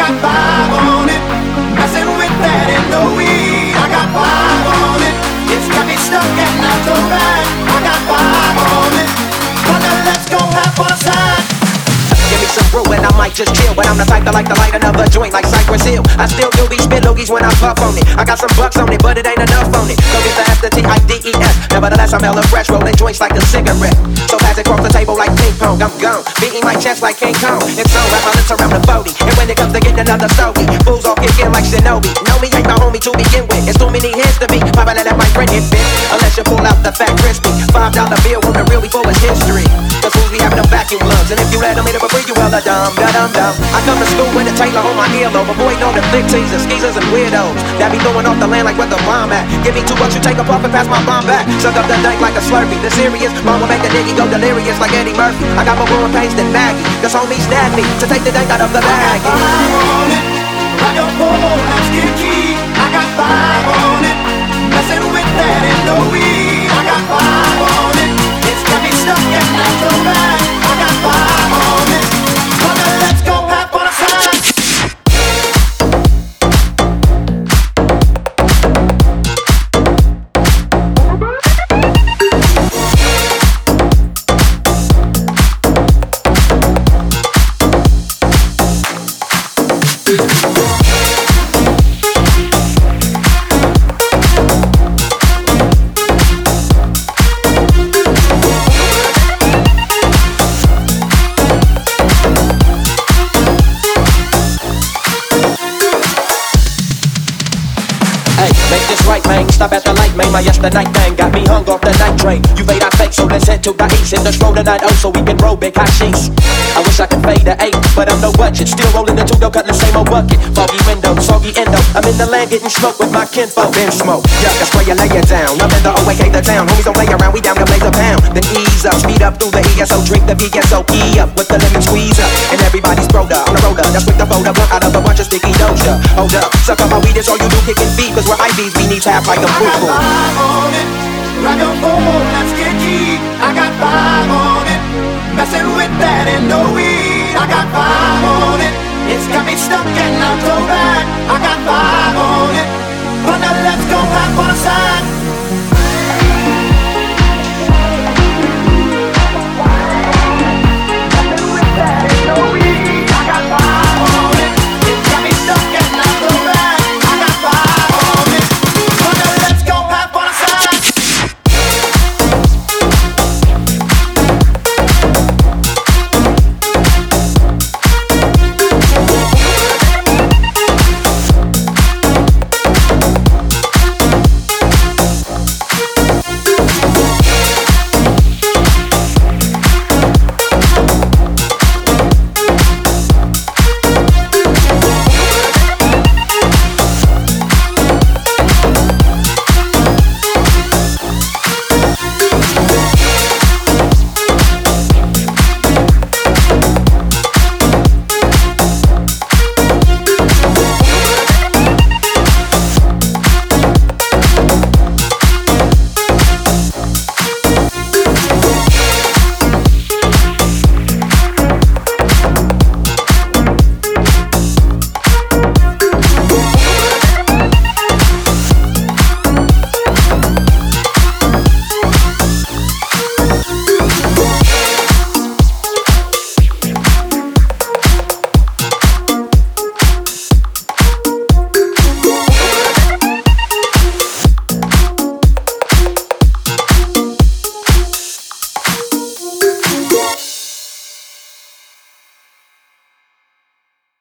got five on it. Messing with that and no weed. I got five on it. It's got me stuck and not so bad. I got five on it. But now let's go have fun side. Give me some brew and I might just chill, but I'm the type that like to light another joint like Cypress Hill. I still do these spit loogies when I puff on it. I got some bucks on it, but it ain't enough on it. Go get the F, the T, I, D, E, S. Nevertheless, I'm hella fresh, rolling joints like a cigarette. So pass it across the table like ping pong, I'm gone. Beating my chest like King Kong. It's on, wrap my lips around the 40. And when it comes to getting another stogie, fools all kick in like Shinobi. Know me ain't my homie to begin with. It's too many hands to be. Probably let my friend hit bitch. Unless you pull out the fat crispy $5 bill on the real before it's history. Cause fools be having them vacuum lungs. And if you let them hit it before you well a dumb. I come to school with a Taylor on my earlobe, avoiding all the flick teasers, skeezers and weirdos that be throwing off the land like where the bomb at. Give me $2, you take a puff and pass my bomb back. Suck up the dank like a Slurpee. The serious mama make a nigga go delirious like Eddie Murphy. I got more growing pains than Maggie, cause homies nagged me to take the dank out of the bag. I got five on it. I got four, let's get key. I got five on it. Messing with that and no weed. I got five on it. It's got me stuck and not so bad. I got five on it. Let's go have fun aside. Stop at the light, man, my yesterday thing got me hung off the night train. You fade, I fake, so let's head to the east. In the stroll tonight, oh, so we can roll big hot sheets. I wish I could fade to 8, but I'm no budget. Still rolling the two-door, cut the same old bucket. Foggy window, soggy endo. I'm in the land getting smoke with my kinfolk. Been smoke, yuck, that's where you lay it down. I'm in the OAK, the town. Homies don't play around, we down to blaze a pound. Then ease up, speed up through the ESO. Drink the VSOE up with the lemon squeeze up. And everybody's broda on the roller. That's quick to fold up, out of a bunch of sticky doja. Hold up, suck up my weed, it's all you do, kicking feet. Cause we're IVs, we need to have like a poo-poo. On it, rock your phone, let's get key. I got five on it, messing with that and no weed. I got five on it, it's got me stuck and I'm so bad.